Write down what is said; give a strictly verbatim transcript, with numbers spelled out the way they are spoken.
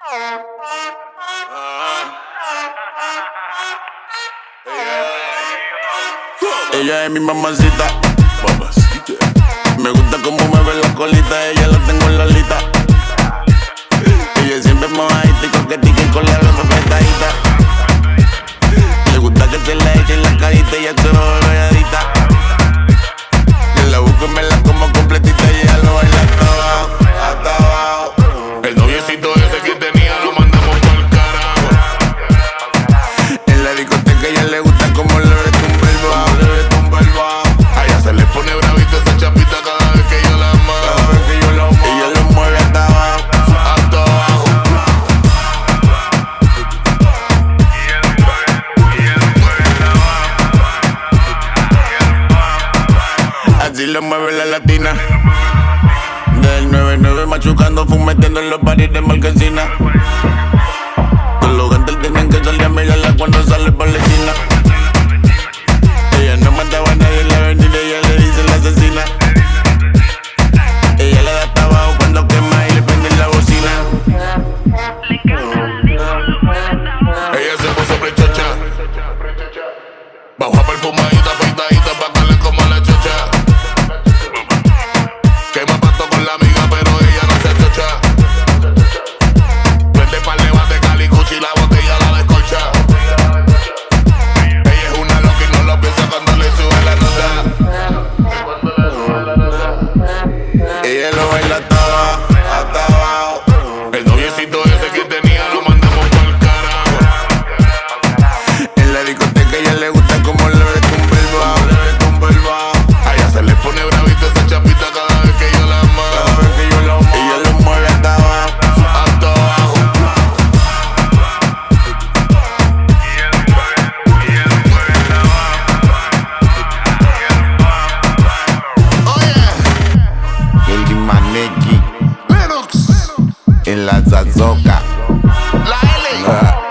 Ella es mi mamacita, mamacita. Me gusta como me ve la colita, ella la tengo en la lista. Ella siempre es mojadita y coquetica y con la ropa apretadita. Le gusta que se la eche en la carita y ella se lo ve belladita. Que la busco y me la como completita y ella lo baila hasta abajo, hasta abajo. El noviecito ese que tenía lo mandamos pa'l carajo. En la discoteca ella le gusta como le retumba el bajo, le retumba el bajo. A ella se le pone bravita esa chapita cada vez que yo la muevo. Cada vez que yo la muevo, ella lo mueve hasta abajo, hasta abajo. Así lo mueve la latina. Del nueve nueve machucando, fumetiendo en los paris de marquesina. Todos los gantes tienen que salir a mirarla cuando sale por la esquina. Ella no mataba a nadie en la avenida, ella le dice la asesina. Ella le da hasta abajo cuando quema y le prende la bocina. Le encanta la disco, lo mueve hasta abajo. Ella se puso prechocha, bajo perfumadita, afeitadita pa' darle como la chocha. Quema pasto con la amiga, pero ella no se chocha. Prende par de bate, cali, cuchi, la botella la descolcha. Ella es una loca y no lo piensa cuando le sube la nota. Ella lo baila hasta abajo, hasta abajo. El noviecito ese que tenía lo mandamos pa'l carajo. En la discoteca ella le gusta como le retumba el bajo, le retumba el bajo. A ella se le pone bravita esa chapita cada vez que yo la muevo. Cada vez que yo la muevo, ella lo mueve hasta abajo, Hasta abajo. Oye, el Maneki Lennox, en la zazoca. la L. Ah.